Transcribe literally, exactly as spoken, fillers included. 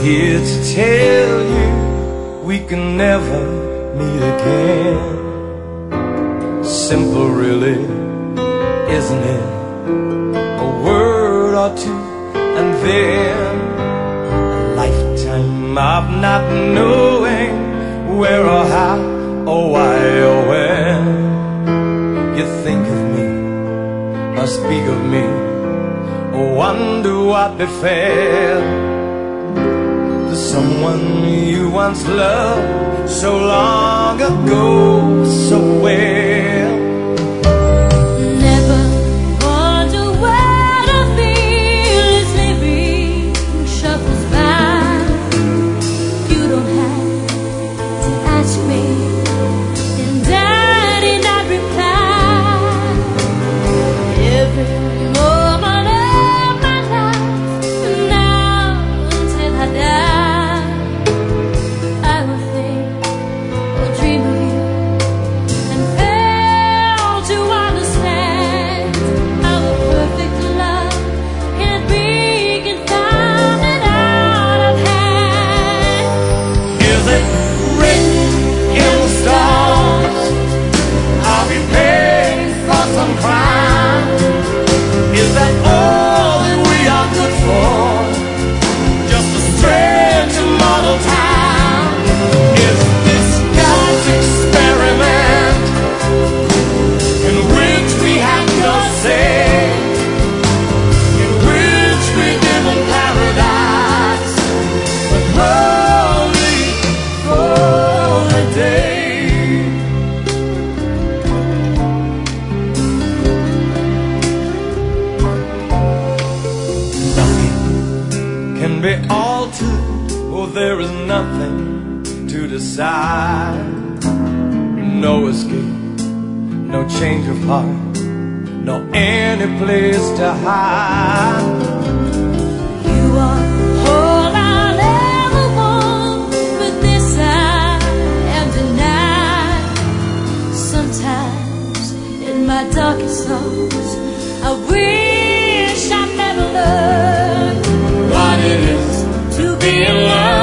here to tell you we can never meet again. Simple really, isn't it? A word or two and then a lifetime of not knowing where or how or why or when. You think of me or speak of me or wonder what befell to someone you once loved so long ago so well. Never wonder where the feelings living shuffles by. You don't have to ask me, and I did not reply. Every moment of my life, now until I die, I will think or dream of you, and fail to understand how a perfect love can be confounded out of hand. Is it written in the stars? Are we paying for some crime? Is that all that we are good for? Just a strange immortal time? Is this God's experiment in which we have no say, in which we live in paradise, but only for a day? Nothing can be altered, or there is nothing to decide. No escape, no change of heart, no any place to hide. You are all I'll ever want, but this I am denied. Sometimes in my darkest thoughts, I wish I never learned what it is to be in love.